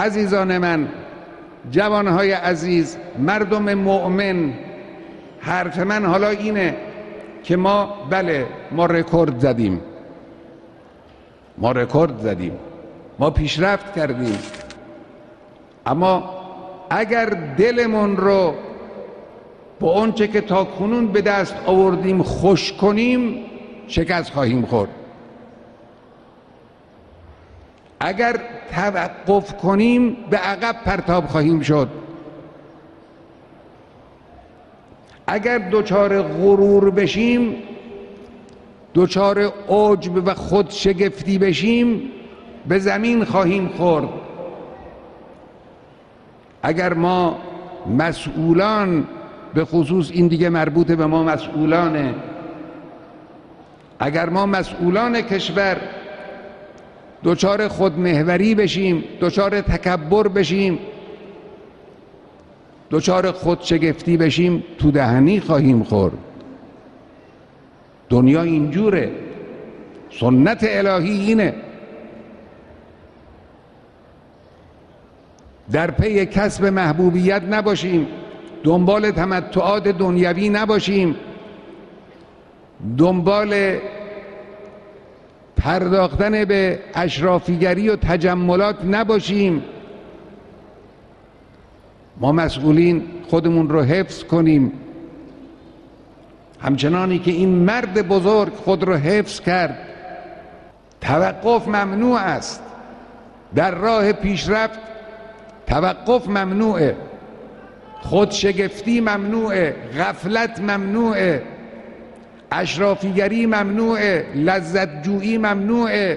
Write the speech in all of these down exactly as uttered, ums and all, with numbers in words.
عزیزان من، جوانهای عزیز، مردم مؤمن، حرف من حالا اینه که ما بله ما رکورد زدیم، ما رکورد زدیم، ما پیشرفت کردیم، اما اگر دلمون رو با آنچه که تاکنون به دست آوردیم خوش کنیم شکست خواهیم خورد. اگر توقف کنیم به عقب پرتاب خواهیم شد. اگر دچار غرور بشیم، دچار عجب و خودشگفتی بشیم، به زمین خواهیم خورد. اگر ما مسئولان، به خصوص این دیگه مربوط به ما مسئولانه، اگر ما مسئولان کشور دچار خودمحوری بشیم، دچار تکبر بشیم، دچار خودشگفتی بشیم، تو دهنی خواهیم خورد. دنیا اینجوره، سنت الهی اینه. در پی کسب محبوبیت نباشیم، دنبال تمتعات دنیوی نباشیم، دنبال پرداختن به اشرافیگری و تجملات نباشیم. ما مسئولین خودمون رو حفظ کنیم، همچنانی که این مرد بزرگ خود رو حفظ کرد. توقف ممنوع است در راه پیشرفت، توقف ممنوعه، خودشگفتی ممنوعه، غفلت ممنوعه، اشرافیگری ممنوعه، لذت جویی ممنوعه،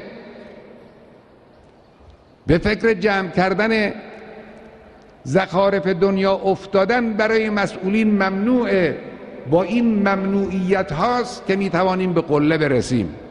به فکر جمع کردن زخارف دنیا افتادن برای مسئولین ممنوعه. با این ممنوعیت هاست که می توانیم به قله برسیم.